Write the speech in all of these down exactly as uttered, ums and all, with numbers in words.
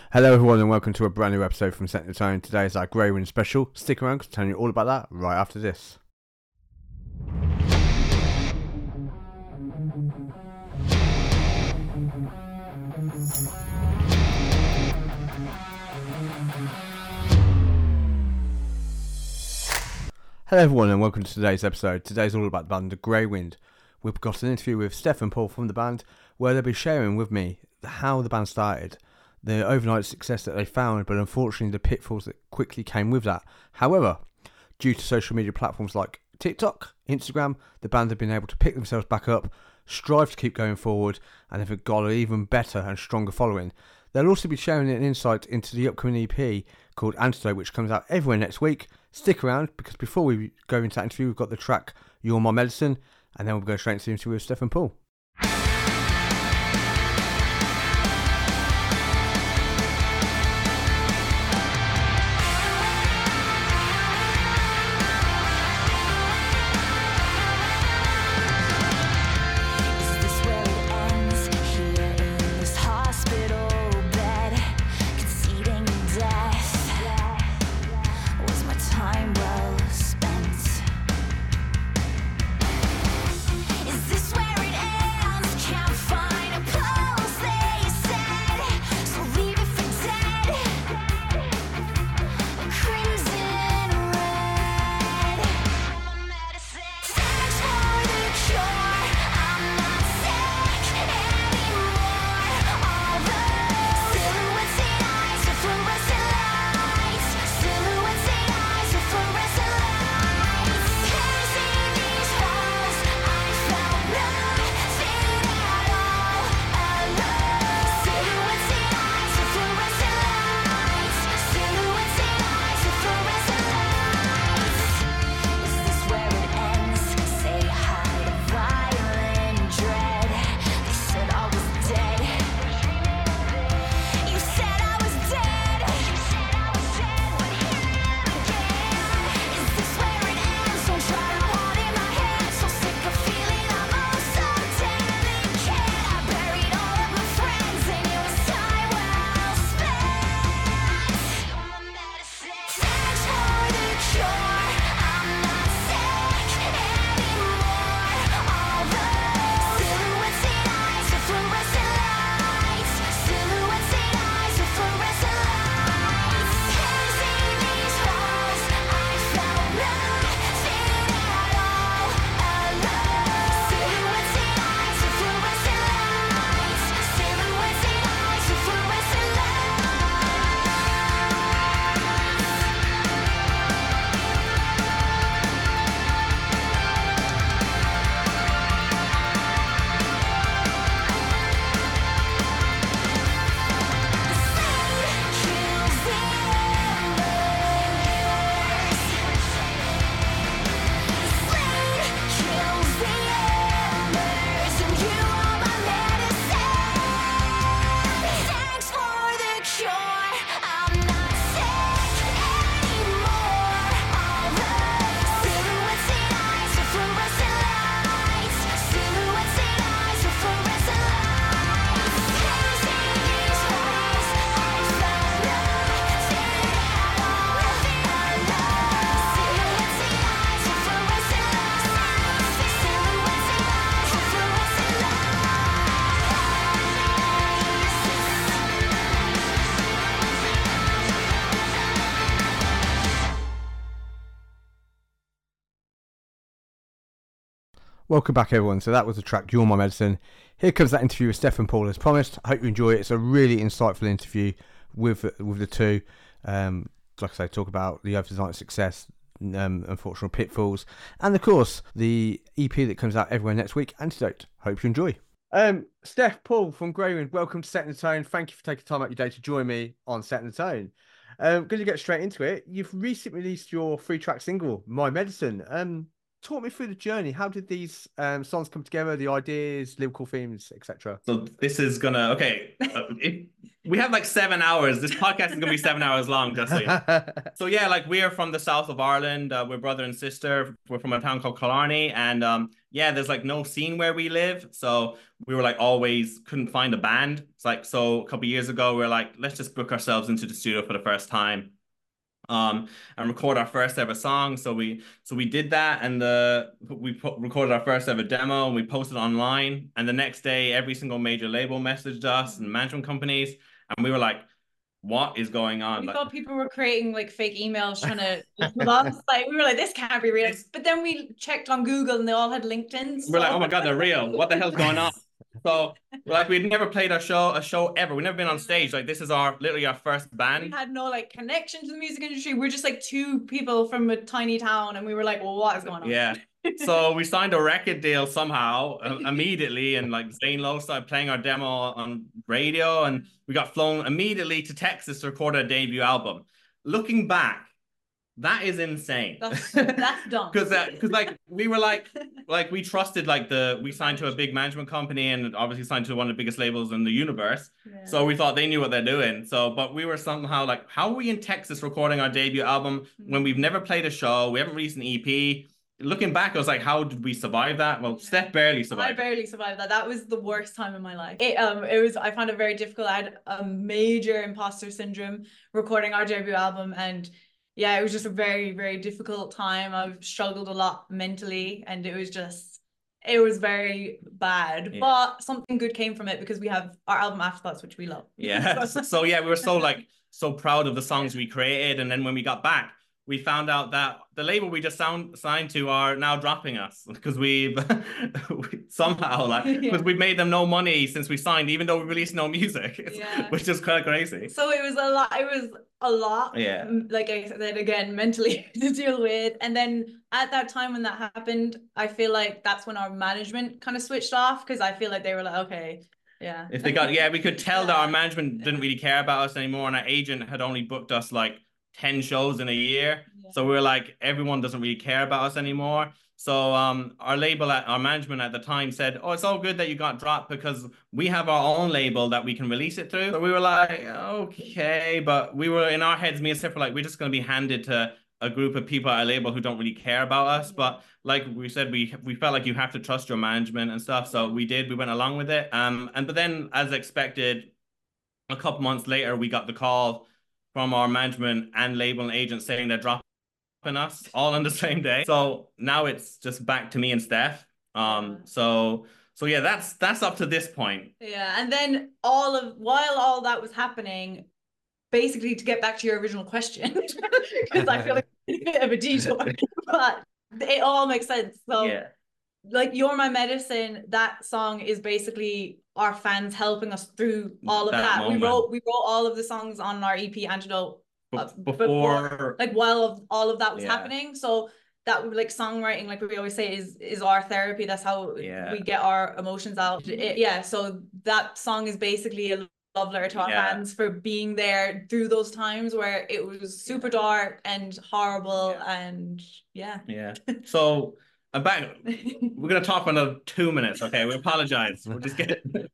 Hello everyone and welcome to a brand new episode from Setting the Tone. Today is our Grey Wind special. Stick around because I'll tell you all about that right after this. Hello everyone and welcome to today's episode. Today's all about the band The Grey Wind. We've got an interview with Steph and Paul from the band where they'll be sharing with me how the band started, the overnight success that they found, but unfortunately the pitfalls that quickly came with that. However, due to social media platforms like TikTok, Instagram, the band have been able to pick themselves back up, strive to keep going forward, and have got an even better and stronger following. They'll also be sharing an insight into the upcoming E P called Antidote, which comes out everywhere next week. Stick around, because before we go into that interview, we've got the track You're My Medicine, and then we'll go straight into the interview with Steph and Paul. Welcome back everyone. So that was the track You're My Medicine. Here comes that interview with Steph and Paul as promised. I hope you enjoy it. It's a really insightful interview with with the two. Um, like I say, talk about the overnight success, um, unfortunate pitfalls, and of course the E P that comes out everywhere next week, Antidote. Hope you enjoy. Um, Steph, Paul from Grey Wind, welcome to Setting the Tone. Thank you for taking time out your day to join me on Setting the Tone. Um, going to get straight into it. You've recently released your three track single, My Medicine. Um, talk me through the journey. How did these um, songs come together? The ideas, lyrical themes, et cetera. So this is gonna okay. Uh, if we have like seven hours. This podcast is gonna be seven hours long, just so you know. So yeah, like we are from the south of Ireland. Uh, we're brother and sister. We're from a town called Killarney, and um, yeah, there's like no scene where we live. So we were like always couldn't find a band. It's like so a couple of years ago, we are like, let's just book ourselves into the studio for the first time. Um, and record our first ever song. So we so we did that, and the we put, recorded our first ever demo, and we posted online. And the next day, every single major label messaged us and management companies, and we were like, "What is going on?" We like, thought people were creating like fake emails trying to like we were like, this can't be real. But then we checked on Google, and they all had LinkedIn. So. We're like, "Oh my god, they're real! What the hell's going on?" So like we'd never played a show a show ever. We've never been on stage. Like this is our literally our first band. We had no like connection to the music industry. We're just like two people from a tiny town, and we were like, well, what is going on? Yeah. So we signed a record deal somehow uh, immediately, and like Zane Lowe started playing our demo on radio, and we got flown immediately to Texas to record our debut album. Looking back, that is insane. That's, that's dumb. Because because uh, like we were like like we trusted like the we signed to a big management company, and obviously signed to one of the biggest labels in the universe. Yeah. So we thought they knew what they're doing. So but we were somehow like, how are we in Texas recording our debut album mm-hmm. when we've never played a show? We haven't released an E P. Looking back, I was like, how did we survive that? Well, yeah. Steph barely survived. I barely survived that. That was the worst time in my life. It um it was I found it very difficult. I had a major imposter syndrome recording our debut album, and yeah, it was just a very, very difficult time. I've struggled a lot mentally, and it was just, it was very bad. Yeah. But something good came from it, because we have our album Afterthoughts, which we love. Yeah. so, so yeah, we were so like, so proud of the songs we created. And then when we got back, we found out that the label we just sound, signed to are now dropping us because we've we, somehow like because yeah. we've made them no money since we signed, even though we released no music, yeah. which is quite crazy. So it was a lot. It was a lot. Yeah. Like I said again, mentally to deal with. And then at that time when that happened, I feel like that's when our management kind of switched off, because I feel like they were like, okay. Yeah. If they got yeah, we could tell yeah. that our management didn't really care about us anymore, and our agent had only booked us like ten shows in a year. Yeah. So we were like, everyone doesn't really care about us anymore. So um, our label, at our management at the time said, oh, it's all good that you got dropped because we have our own label that we can release it through. So we were like, okay. But we were in our heads, me and Steph were like, we're just going to be handed to a group of people at a label who don't really care about us. But like we said, we we felt like you have to trust your management and stuff. So we did, we went along with it. Um, and but then as expected, a couple months later, we got the call from our management and label and agent saying they're dropping us all on the same day. So now it's just back to me and Steph. Um, so so yeah, that's that's up to this point. Yeah, and then all of while all that was happening, basically to get back to your original question, because I feel like it's a bit of a detour, but it all makes sense. So yeah. Like You're My Medicine, that song is basically our fans helping us through all of that. that. We wrote we wrote all of the songs on our E P Antidote uh, before, before, like while of, all of that was yeah. happening. So that like songwriting, like we always say, is is our therapy. That's how yeah. we get our emotions out. It, yeah. So that song is basically a love letter to our yeah. fans for being there through those times where it was super dark and horrible yeah. and yeah. Yeah. So. I'm back. We're gonna talk for another two minutes. Okay, we apologize. We're just getting.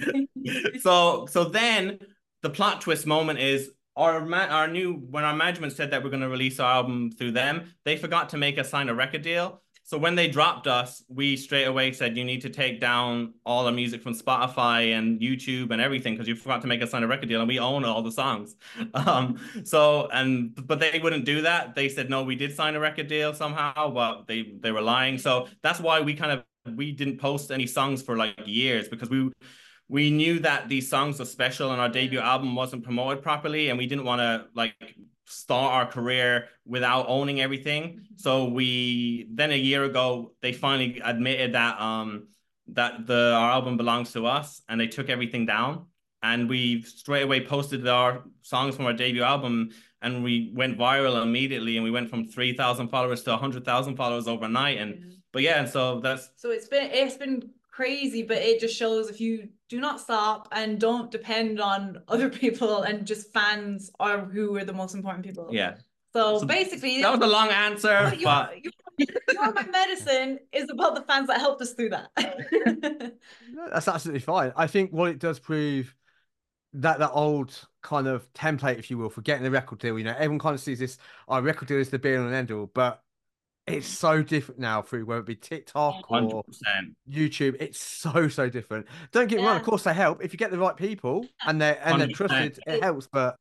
so so then the plot twist moment is our ma- our new when our management said that we're gonna release our album through them, they forgot to make us sign a record deal. So when they dropped us, we straight away said you need to take down all the music from Spotify and YouTube and everything because you forgot to make us sign a record deal, and we own all the songs. Um, so and but they wouldn't do that. They said no, we did sign a record deal somehow, but they they were lying. So that's why we kind of we didn't post any songs for like years, because we we knew that these songs were special and our debut album wasn't promoted properly, and we didn't want to like start our career without owning everything. So we then a year ago they finally admitted that um that the our album belongs to us, and they took everything down, and we straight away posted our songs from our debut album, and we went viral immediately, and we went from three thousand followers to one hundred thousand followers overnight. And yeah. but yeah, and so that's so it's been it's been crazy, but it just shows if you do not stop and don't depend on other people, and just fans are who are the most important people. Yeah. So, So basically, that was a long answer, you but You're My Medicine is about the fans that helped us through that. No, that's absolutely fine. I think what it does prove that that old kind of template, if you will, for getting the record deal. You know, everyone kind of sees this, our record deal is the be all and end all, but it's so different now through whether it be TikTok or one hundred percent. YouTube. It's so so different. Don't get me wrong, Yeah. of course they help if you get the right people and they're and they're one hundred percent. trusted. It helps, but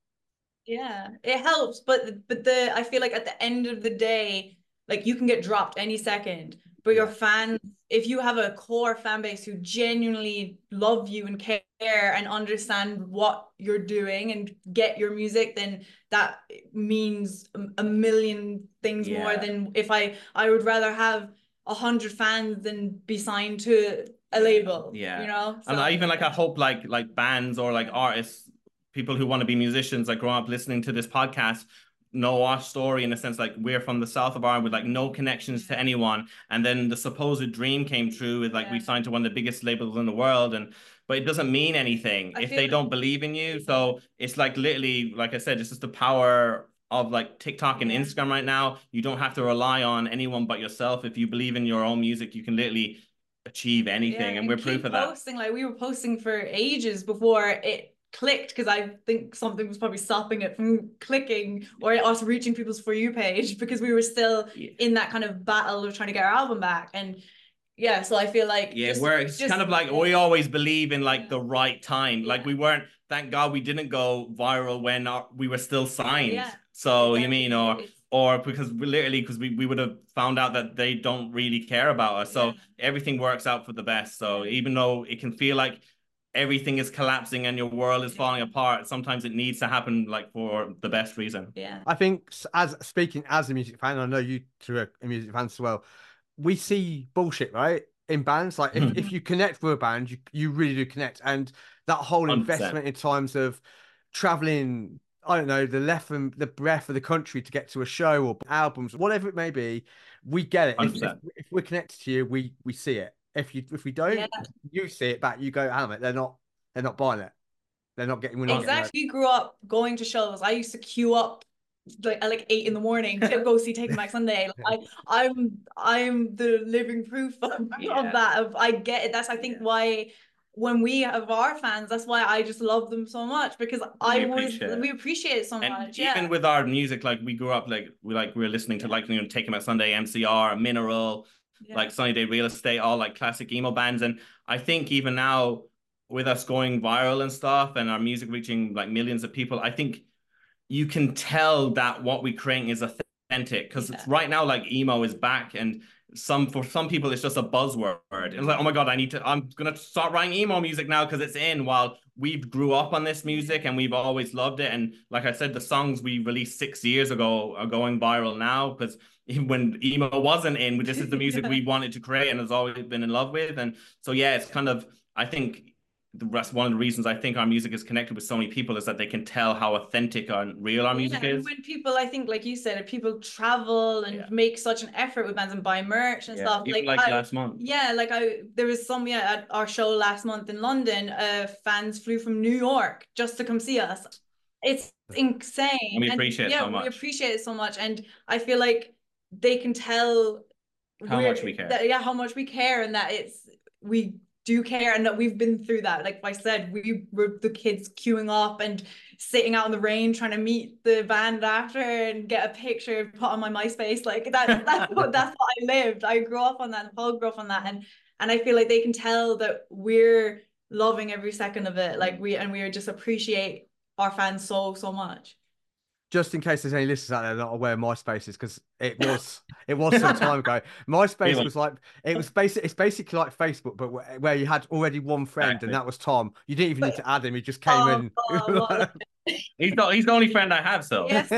Yeah, it helps, but but the I feel like at the end of the day, like you can get dropped any second, but your Yeah. fans, if you have a core fan base who genuinely love you and care and understand what you're doing and get your music, then that means a- a million things more Yeah. than if I I would rather have a hundred fans than be signed to a label. Yeah. You know? And So I even like I hope like like bands or like artists, people who want to be musicians, like grow up listening to this podcast, know our story in a sense, like we're from the south of Ireland with like no connections to anyone, and then the supposed dream came true with like we Yeah. signed to one of the biggest labels in the world, and but it doesn't mean anything I if feel they like- don't believe in you. So it's like literally, like I said, it's just the power of like TikTok and Yeah. Instagram right now. You don't have to rely on anyone but yourself. If you believe in your own music, you can literally achieve anything, Yeah, and we're keep proof of that. posting. Like we were posting for ages before it clicked, because I think something was probably stopping it from clicking or us reaching people's For You page, because we were still Yeah. in that kind of battle of trying to get our album back. And yeah, so I feel like Yeah, just- we're it's just- kind of like we always believe in like Yeah. the right time. Like Yeah. we weren't, thank God we didn't go viral when our, we were still signed. Yeah, So you exactly. mean, or It's- or because we literally because we, we would have found out that they don't really care about us. So Yeah. everything works out for the best. So Yeah. even though it can feel like everything is collapsing and your world is falling apart, sometimes it needs to happen like for the best reason. Yeah. I think s- as speaking as a music fan, I know you two are a music fans as well. We see bullshit, right? In bands, like if, if you connect with a band, you you really do connect, and that whole one hundred percent. investment in times of traveling, I don't know, the left and the breadth of the country to get to a show or albums, whatever it may be, we get it. If, if, if we're connected to you, we we see it. If you if we don't, Yeah. you see it back. You go, damn it, they're not they're not buying it. They're not getting. We're not getting Exactly. We grew up going to shows. I used to queue up like at like eight in the morning to go see Take Back Sunday. Like, I, I'm I'm the living proof of, Yeah. of that. Of I get it. That's I think Yeah. why when we have our fans, that's why I just love them so much, because I was appreciate it. we appreciate it so And much. even Yeah. with our music, like we grew up like we like we were listening to like you know Take 'Em Out Sunday, M C R, Mineral, Yeah. like Sunny Day Real Estate, all like classic emo bands. And I think even now with us going viral and stuff and our music reaching like millions of people, I think you can tell that what we're creating is authentic, because Yeah. it's right now like emo is back, and some for some people it's just a buzzword. It's like, oh my God, I need to I'm gonna start writing emo music now because it's in, while we've grew up on this music and we've always loved it. And like I said, the songs we released six years ago are going viral now, because when emo wasn't in, this is the music we wanted to create and has always been in love with. And so yeah, it's kind of, I think the rest, one of the reasons I think our music is connected with so many people is that they can tell how authentic and real our music Yeah, and is. when people, I think, like you said, if people travel and Yeah. make such an effort with bands and buy merch and Yeah, stuff, even like, like I, last month. yeah, like I, there was some, yeah, at our show last month in London, uh, fans flew from New York just to come see us. It's insane. And we appreciate it yeah, so much. we appreciate it so much, and I feel like they can tell How we're- much we care. that- yeah, how much we care, and that it's we do care, and that we've been through that. Like I said, we were the kids queuing up and sitting out in the rain trying to meet the band after and get a picture put on my MySpace. Like that, that's what that's what I lived. I grew up on that, and Paul grew up on that, and and I feel like they can tell that we're loving every second of it. Like we and we just appreciate our fans so so much. Just in case there's any listeners out there that are aware of MySpace, is because it was it was some time ago. MySpace Really? was like it was basic. It's basically like Facebook, but where, where you had already one friend, Exactly. and that was Tom. You didn't even need to add him; he just came Oh, in. oh, well, He's the, he's the only friend I have, so. yes.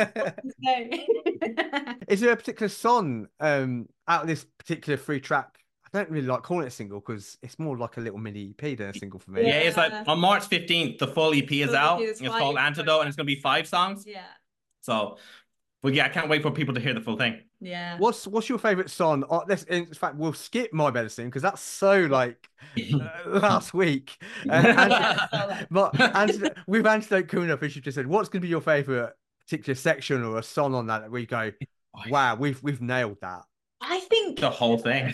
Is there a particular song um out of this particular free track? I don't really like calling it a single because it's more like a little mini E P than a single for me. Yeah, it's like Yeah. on March fifteenth, the full E P is Full E P out. is It's five- called Antidote, and it's going to be five songs. Yeah, So, but yeah, I can't wait for people to hear the full thing. yeah. What's what's your favorite song? Oh, let's, in fact, we'll skip My Medicine because that's so like uh, last week. Uh, Yeah, Anti- Ma- Antidote, with Antidote coming up, as you just said, what's going to be your favorite particular section or a song on that that we go, wow, we've we've nailed that? I think the whole thing.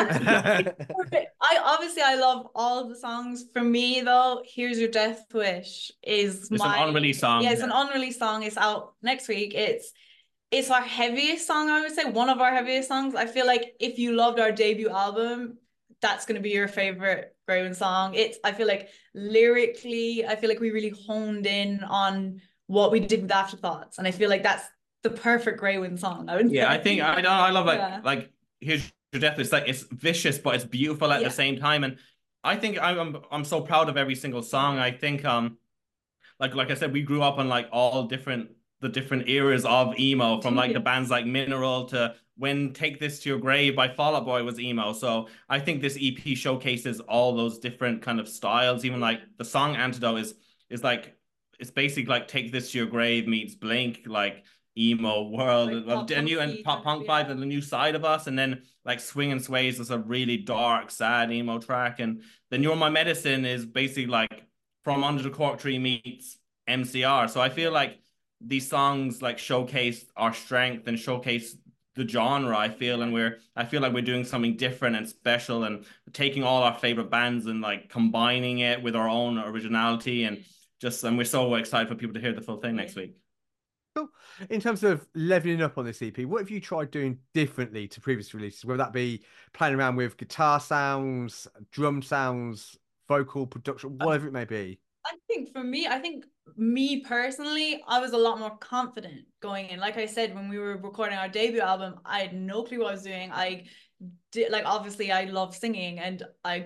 I obviously I love all of the songs. For me though, Here's Your Death Wish is It's my an unreleased song. Yeah, it's an unreleased song. It's out next week. It's it's our heaviest song, I would say, one of our heaviest songs. I feel like if you loved our debut album, that's gonna be your favorite Grey Wind song. It's I feel like lyrically, I feel like we really honed in on what we did with Afterthoughts, and I feel like that's the perfect Grey Wind song. I would yeah, say. I think I don't I love like Yeah. like Here's Your Death. It's like it's vicious, but it's beautiful at Yeah. the same time. And I think I'm I'm so proud of every single song. I think um like like I said, we grew up on like all different the different eras of emo, from like the bands like Mineral to when Take This to Your Grave by Fall Out Boy was emo. So I think this E P showcases all those different kind of styles. Even like the song Antidote is is like it's basically like Take This to Your Grave meets Blink, like emo world Like of pop a new and punky pop kind punk of, vibe yeah. and the new side of us. And then like Swing and Sways is a really dark, sad emo track. And then You're My Medicine is basically like From Under the Cork Tree meets M C R. So I feel like these songs like showcase our strength and showcase the genre, I feel, and we're I feel like we're doing something different and special and taking all our favorite bands and like combining it with our own originality, and just and we're so excited for people to hear the full thing next week. Cool. In terms of leveling up on this E P, what have you tried doing differently to previous releases? Whether that be playing around with guitar sounds, drum sounds, vocal production, whatever it may be. I think for me, I think me personally, I was a lot more confident going in. Like I said, when we were recording our debut album, I had no clue what I was doing. I did, like, obviously I love singing and I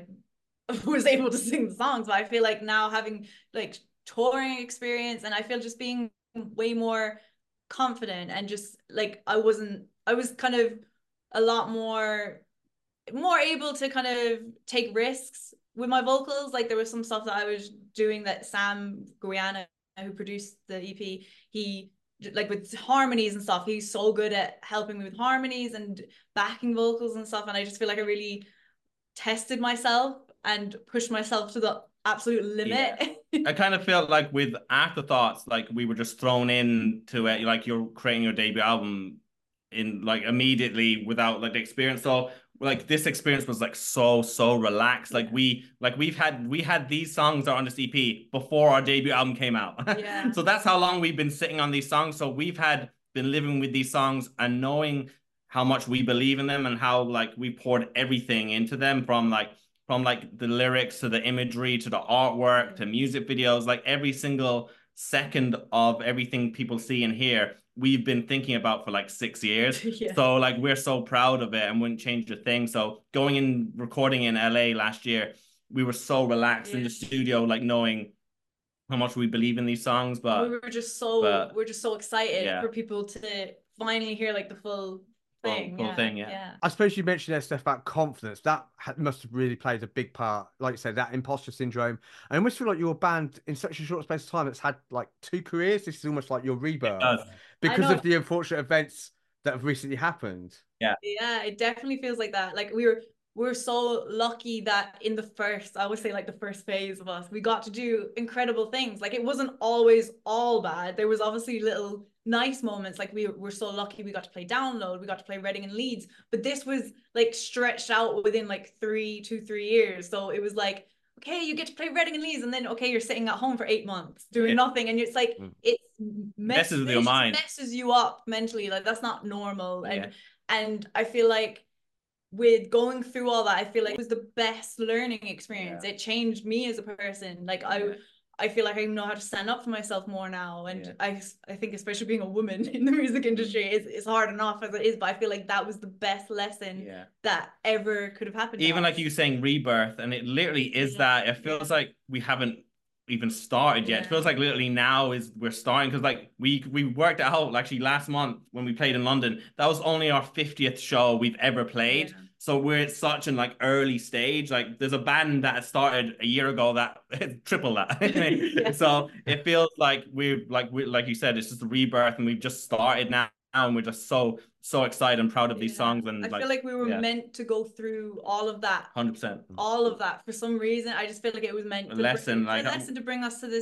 was able to sing the songs, but I feel like now having like touring experience, and I feel just being way more confident and just like I wasn't, I was kind of a lot more more able to kind of take risks with my vocals. Like there was some stuff that I was doing that Sam Guyana, who produced the E P, he like with harmonies and stuff, he's so good at helping me with harmonies and backing vocals and stuff. And I just feel like I really tested myself and pushed myself to the absolute limit. Yeah. I kind of felt like with Afterthoughts, like we were just thrown into it, like you're creating your debut album in like immediately without like the experience. So like this experience was like so so relaxed. Like we like we've had we had these songs that are on this E P before our debut album came out. Yeah. So that's how long we've been sitting on these songs. So we've had been living with these songs and knowing how much we believe in them and how like we poured everything into them, from like from like the lyrics to the imagery to the artwork to music videos, like every single second of everything people see and hear, we've been thinking about for like six years. Yeah. So like we're so proud of it and wouldn't change a thing. So going in recording in L A last year, we were so relaxed yeah. in the studio, like knowing how much we believe in these songs. But we were just so but, we're just so excited yeah. for people to finally hear like the full thing. Full yeah. thing, yeah. yeah. I suppose you mentioned there stuff about confidence. That must have really played a big part, like you said, that imposter syndrome. I almost feel like your band in such a short space of time that's had like two careers. This is almost like your rebirth because of the unfortunate events that have recently happened. Yeah, yeah, it definitely feels like that. Like we were we're so lucky that in the first, I would say like the first phase of us, we got to do incredible things. Like it wasn't always all bad. There was obviously little nice moments. Like we were so lucky we got to play Download, we got to play Reading and Leeds, but this was like stretched out within like three, two, three years. So it was like, okay, you get to play Reading and Leeds, and then okay, you're sitting at home for eight months doing yeah. nothing, and it's like mm. it mess- messes with your mind, messes you up mentally. Like that's not normal, and yeah. and I feel like with going through all that, I feel like it was the best learning experience. Yeah. It changed me as a person. Like I. Yeah. I feel like I know how to stand up for myself more now. And yeah. I I think especially being a woman in the music industry, it's, it's hard enough as it is, but I feel like that was the best lesson yeah. that ever could have happened. Even like you saying rebirth, and it literally is yeah. that. It feels yeah. like we haven't even started yet. Yeah. It feels like literally now is we're starting, because like we we worked out actually last month when we played in London, that was only our fiftieth show we've ever played. Yeah. So we're at such an like early stage. Like there's a band that started a year ago that triple that. yeah. So it feels like we're like we like you said, it's just a rebirth, and we've just started now, and we're just so so excited and proud of these yeah. songs. And I like, feel like we were yeah. meant to go through all of that. one hundred percent. All of that for some reason. I just feel like it was meant a to lesson, bring, like a lesson to bring us to this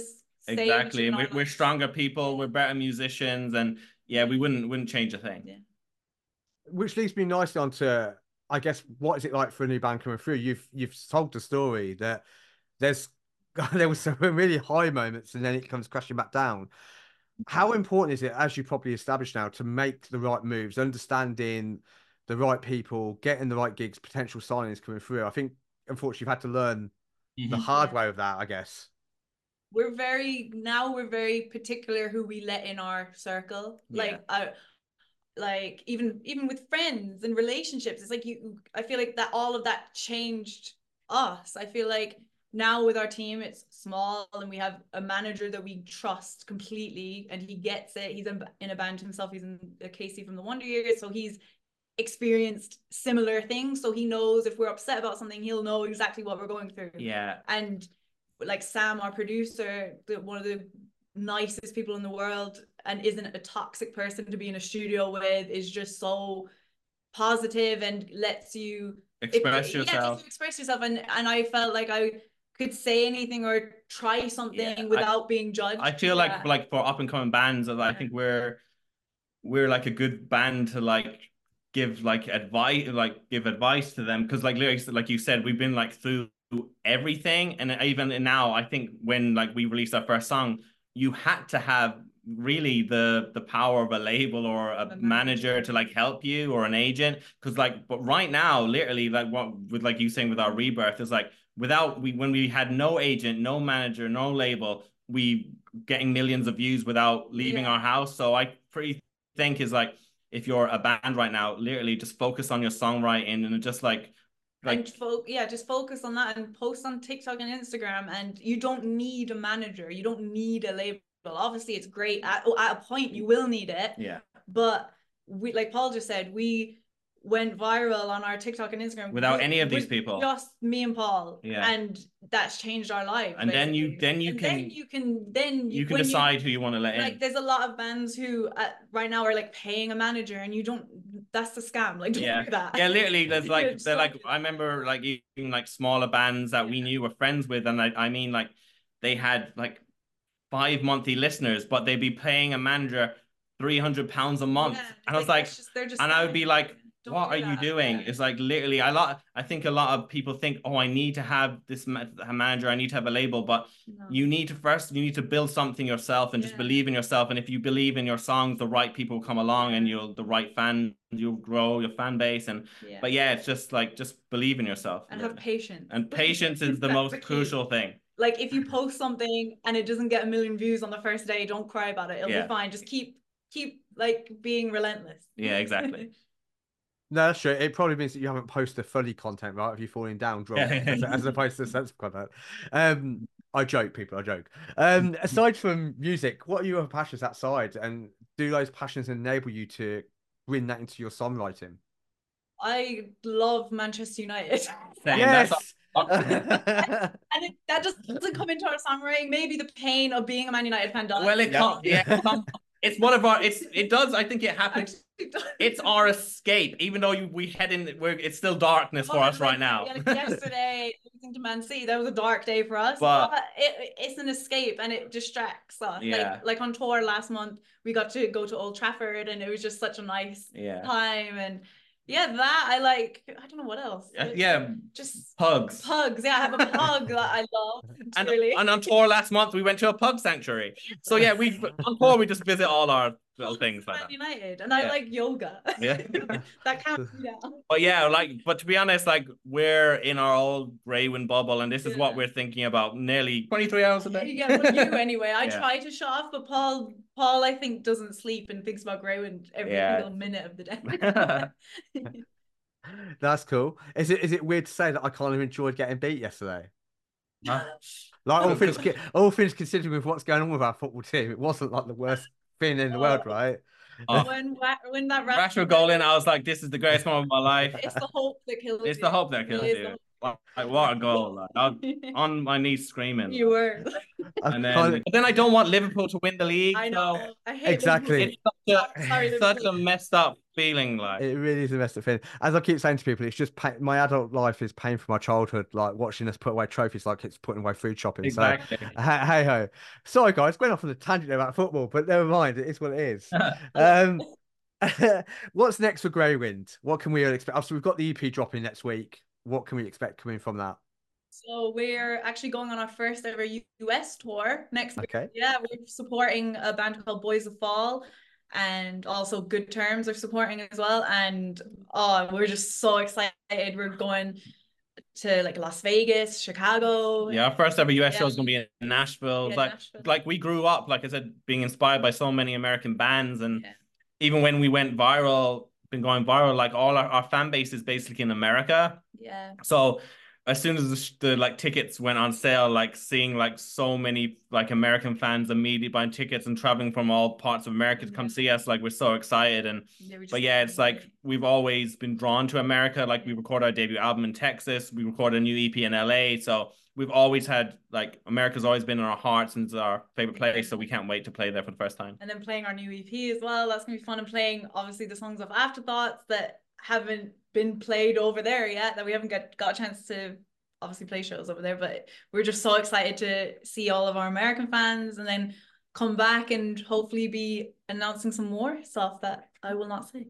exactly. We're, we're stronger people. We're better musicians, and yeah, we wouldn't wouldn't change a thing. Yeah. Which leads me nicely onto, I guess, what is it like for a new band coming through? You've you've told the story that there's there was some really high moments and then it comes crashing back down. How important is it, as you probably established now, to make the right moves, understanding the right people, getting the right gigs, potential signings coming through? I think, unfortunately, you've had to learn mm-hmm. the hard way of that, I guess. We're very, now we're very particular who we let in our circle. Yeah. Like, I, like even, even with friends and relationships, it's like you, I feel like that all of that changed us. I feel like now with our team, it's small and we have a manager that we trust completely and he gets it. He's in a band himself. He's in Casey from the Wonder Years. So he's experienced similar things. So he knows if we're upset about something, he'll know exactly what we're going through. Yeah. And like Sam, our producer, the, one of the nicest people in the world and isn't a toxic person to be in a studio with, is just so positive and lets you express it, yourself. Yeah, express yourself. And, and I felt like I could say anything or try something yeah, without I, being judged. I feel yeah. like like for up and coming bands, I think we're we're like a good band to like give like advice, like give advice to them, because like like you said, we've been like through everything, and even now, I think when like we released our first song, you had to have really the the power of a label or a, a manager to like help you, or an agent, because like but right now, literally, like what with like you saying with our Rebirth, is like without we when we had no agent, no manager, no label, we getting millions of views without leaving yeah. our house. So I pretty think is like, if you're a band right now, literally just focus on your songwriting and just like like and fo- yeah just focus on that and post on TikTok and Instagram, and you don't need a manager, you don't need a label. Obviously it's great at, at a point you will need it, yeah but we, like Paul just said, we went viral on our TikTok and Instagram without any of these people, just me and Paul, yeah and that's changed our lives. And basically. then you then you and can then you can then you, you can decide you, who you want to let like, in. There's a lot of bands who uh, right now are like paying a manager, and you don't. That's the scam. Like, don't yeah. do that. Yeah, literally. There's like they're like I remember like even like smaller bands that yeah. we knew were friends with, and I I mean like they had like five monthly listeners, but they'd be paying a manager three hundred pounds a month, yeah, and I was like, just, just and I would be like. Don't what do are that. you doing? Yeah. It's like literally a lot. I think a lot of people think, oh, I need to have this ma- manager. I need to have a label, but no. you need to first, you need to build something yourself and yeah. just believe in yourself. And if you believe in your songs, the right people come along yeah. and you'll, the right fan, you'll grow your fan base. And, yeah. but yeah, it's just like, just believe in yourself. And really. Have patience. And patience is the most crucial thing. Like if you post something and it doesn't get a million views on the first day, don't cry about it. It'll yeah. be fine. Just keep, keep like being relentless. Yeah, exactly. No, that's true. It probably means that you haven't posted funny content, right? If you're falling down drunk, as, as opposed to sensible content. Um, I joke, people. I joke. Um, aside from music, what are your passions outside, and do those passions enable you to bring that into your songwriting? I love Manchester United. Same, yes. and it, that just doesn't come into our songwriting. Maybe the pain of being a Man United fan does. Well, it yeah. comes. Yeah, it's one of our. It's it does. I think it happens. It's our escape, even though you, we head in. We're it's still darkness for oh, us like, right now. Yeah, like yesterday, losing to Man City, that was a dark day for us. But, but it, it's an escape and it distracts us. Yeah. Like like on tour last month, we got to go to Old Trafford, and it was just such a nice yeah. time. And yeah, that I like. I don't know what else. Uh, yeah, just pugs. Pugs. Yeah, I have a pug that I love. And, really. and on tour last month, we went to a pug sanctuary. So yeah, we on tour we just visit all our little things like that. United, and yeah. I like yoga. Yeah, that counts me down. But yeah, like, but to be honest, like we're in our old Greywind bubble, and this is yeah. what we're thinking about nearly twenty-three hours a day. Yeah, well, you anyway. I yeah. try to shut off, but Paul, Paul, I think doesn't sleep and thinks about Greywind every yeah. single minute of the day. That's cool. Is it is it weird to say that I kind of enjoyed getting beat yesterday? Huh? Like all things, all things considered, with what's going on with our football team, it wasn't like the worst thing in the world, right? Oh. When when that Rashford goal in, I was like, "This is the greatest moment of my life." It's the hope that kills. It's you. the hope that kills it you. Like, what a goal! Like, I'm on my knees screaming. You were. And then, but then I don't want Liverpool to win the league. I know. So I hate exactly. It's such a, Sorry, such a messed up feeling. Like it really is a messed up feeling. As I keep saying to people, it's just pain, my adult life is pain for my childhood. Like watching us put away trophies, like it's putting away food shopping. Exactly. So hey, hey ho. Sorry guys, went off on a tangent about football, but never mind. It is what it is. um, what's next for Greywind? What can we expect? So we've got the E P dropping next week. What can we expect coming from that? So we're actually going on our first ever U S tour next week. Okay. Yeah, we're supporting a band called Boys of Fall, and also Good Terms are supporting as well. And oh, we're just so excited. We're going to like Las Vegas, Chicago. Yeah, our first ever U S yeah. show is gonna be in Nashville. Yeah, like, Nashville. Like we grew up, like I said, being inspired by so many American bands, and yeah. even when we went viral, been going viral, like all our, our fan base is basically in America. Yeah. So as soon as the, the like tickets went on sale, like seeing like so many like American fans immediately buying tickets and traveling from all parts of America to come yeah. see us, like we're so excited. And yeah, but yeah, it's like we've always been drawn to America. Like we recorded our debut album in Texas, we recorded a new E P in L A, so we've always had like America's always been in our hearts and it's our favorite place. So we can't wait to play there for the first time. And then playing our new E P as well. That's gonna be fun. And playing obviously the songs of Afterthoughts that haven't been played over there yet, that we haven't got, got a chance to obviously play shows over there, but we're just so excited to see all of our American fans and then come back and hopefully be announcing some more stuff that I will not say.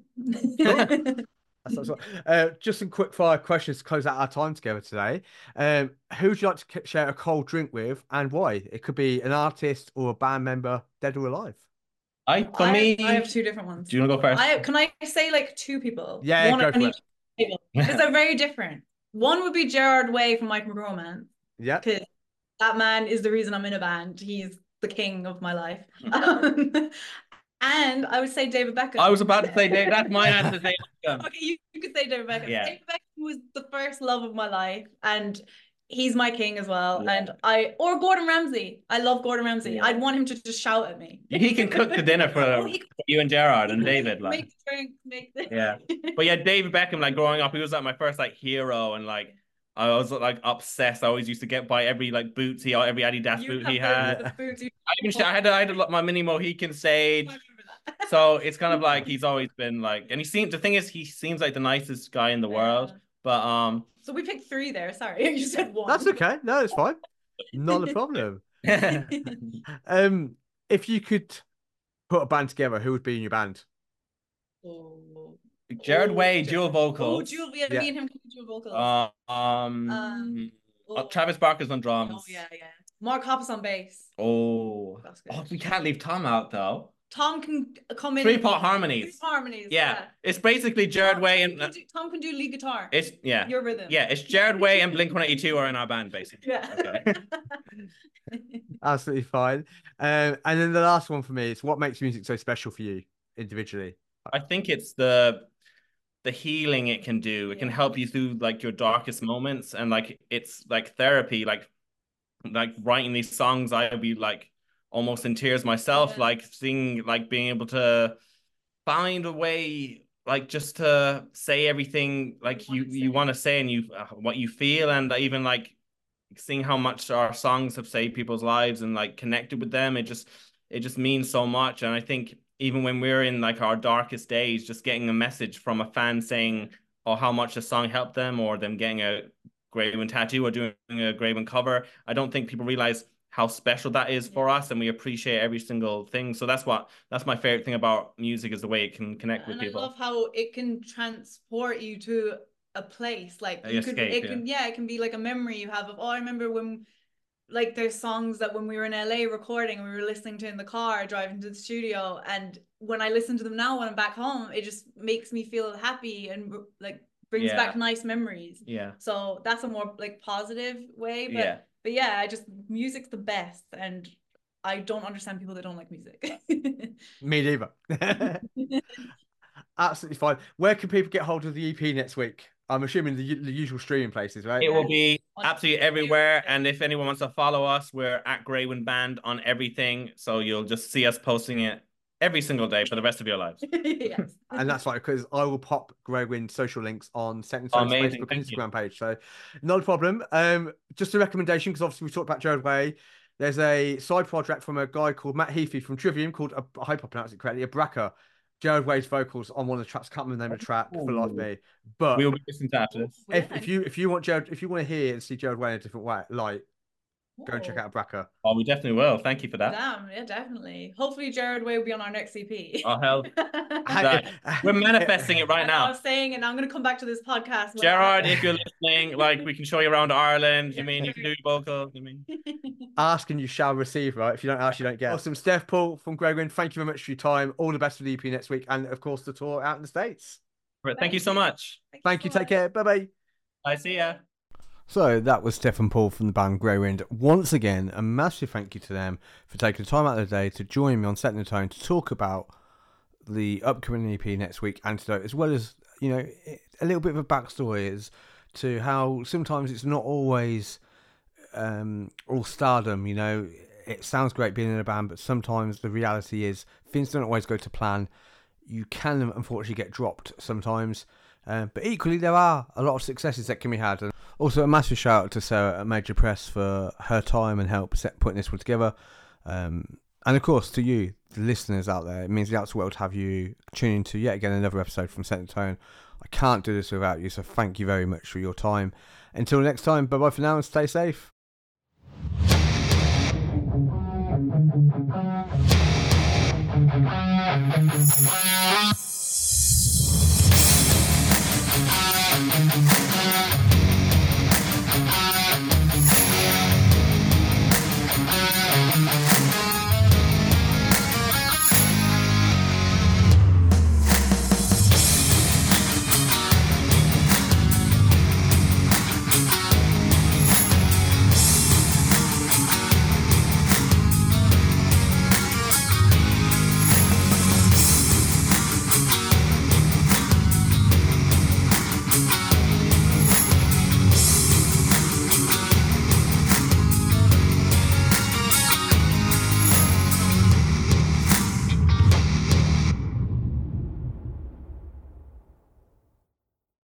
That's, that's what, uh, just some quick fire questions to close out our time together today. Um, who would you like to share a cold drink with and why? It could be an artist or a band member, dead or alive. I for I, me, I have two different ones. Do you want to go first? I, can I say like two people? Yeah, One go for it. Because they're very different. One would be Gerard Way from My Chemical Romance. Yeah. Because that man is the reason I'm in a band. He's the king of my life. Um, and I would say David Beckham. I was about to say David. That's my answer, David Beckham. Okay, you, you could say David Beckham. Yeah. David Beckham was the first love of my life, and he's my king as well. Yeah. And I or Gordon Ramsay. I love Gordon Ramsay. Yeah. I'd want him to just shout at me. He can cook the dinner for, oh, for you and Gerard and David. Like make the drink, make the yeah. But yeah, David Beckham. Like growing up, he was like my first like hero, and like I was like obsessed. I always used to get by every like boots he every Adidas you boot he had. The boots you I even I had I had a, my mini Mohican stage. So it's kind of like he's always been like, and he seems the thing is he seems like the nicest guy in the yeah. world. But um, so we picked three there. Sorry, you said one. That's okay. No, it's fine. Not a problem. um, if you could put a band together, who would be in your band? Oh. Gerard oh, Way, dual vocals. Oh, dual, yeah, yeah. Me and him can do dual vocals. Uh, um, um oh. uh, Travis Barker's on drums. Oh yeah, yeah. Mark Hoppus on bass. Oh, that's good. Oh, we can't leave Tom out though. Tom can come in. Three part harmonies. Three harmonies. Yeah. yeah. It's basically Gerard Way and Tom can, do, Tom can do lead guitar. It's yeah. Your rhythm. Yeah, it's Gerard Way and Blink one eighty-two are in our band basically. Yeah. Okay. Absolutely fine. Um, and then the last one for me is what makes music so special for you individually? I think it's the the healing it can do. It yeah. can help you through like your darkest moments, and like it's like therapy. Like like writing these songs, I'd be like almost in tears myself, yeah. like seeing, like being able to find a way, like just to say everything like you you want to say and you uh, what you feel, and even like seeing how much our songs have saved people's lives and like connected with them. It just it just means so much. And I think even when we're in like our darkest days, just getting a message from a fan saying, oh, how much the song helped them, or them getting a Greywind tattoo or doing a Greywind cover, I don't think people realize how special that is for us, and we appreciate every single thing. So that's what that's my favorite thing about music, is the way it can connect and with people. I love how it can transport you to a place. Like you escape, could, it yeah. can, yeah, it can be like a memory you have of. Oh, I remember when, like, there's songs that when we were in L A recording, we were listening to in the car driving to the studio, and when I listen to them now when I'm back home, it just makes me feel happy and like brings yeah. back nice memories. Yeah. So that's a more like positive way. But yeah. But yeah, I just music's the best, and I don't understand people that don't like music. Me neither. Absolutely fine. Where can people get hold of the E P next week? I'm assuming the, the usual streaming places, right? It will be absolutely everywhere. And if anyone wants to follow us, we're at Greywind Band on everything. So you'll just see us posting it every single day for the rest of your lives. Yes. And that's right, because I will pop Grey Wind social links on Setting Tone's Amazing, Facebook thank and you. Instagram page. So not a problem. Um, just a recommendation, because obviously we talked about Gerard Way. There's a side project from a guy called Matt Heafy from Trivium called, I hope I pronounced it correctly, Abraka. Gerard Way's vocals on one of the tracks. Can't remember the name of the track for life of me. But We will be listening to after this. if, if you if you want Gerard, if you want to hear and see Gerard Way in a different way, like, go and check out Abraka. Oh, we definitely will. Thank you for that. Damn, yeah, definitely. Hopefully Gerard Way will be on our next E P. Oh, hell. That, we're manifesting it right I now. was saying, and I'm going to come back to this podcast. Gerard, if you're listening, like, we can show you around Ireland. You mean you can do your vocals? You mean? Ask and you shall receive, right? If you don't ask, you don't get. Awesome. Steph, Paul from Grey Wind, thank you very much for your time. All the best for the E P next week. And of course, the tour out in the States. Thank, Thank you so much. Thank, Thank you. you. So Take care. Bye bye. I see ya. So that was Steph and Paul from the band Grey Wind. Once again, a massive thank you to them for taking the time out of the day to join me on Setting the Tone to talk about the upcoming E P next week, Antidote, as well as, you know, a little bit of a backstory as to how sometimes it's not always um, all stardom. You know, it sounds great being in a band, but sometimes the reality is things don't always go to plan. You can unfortunately get dropped sometimes. Uh, but equally, there are a lot of successes that can be had. And also, a massive shout out to Sarah at Major Press for her time and help set, putting this one together. Um, and of course, to you, the listeners out there, it means the outside world to have you tuning into yet again another episode from Setting the Tone. I can't do this without you, so thank you very much for your time. Until next time, bye bye for now and stay safe. We'll be right back.